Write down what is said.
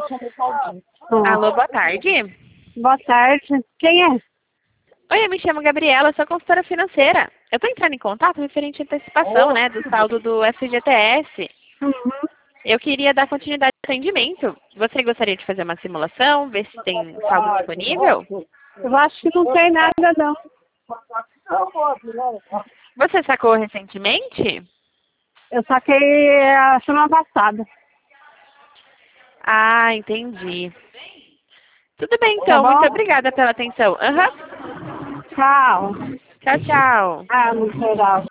Alô, boa tarde. Boa tarde. Quem é? Oi, eu me chamo Gabriela, sou consultora financeira. Eu estou entrando em contato referente à antecipação, né, do saldo do FGTS. Uhum. Eu queria dar continuidade ao atendimento. Você gostaria de fazer uma simulação, ver se tem saldo disponível? Eu acho que não tem nada, não. Você sacou recentemente? Eu saquei a semana passada. Ah, entendi. Tudo bem, Tá então. Muito bom? obrigada pela atenção. Aham. Tchau. Tchau, tchau. Ah, no geral.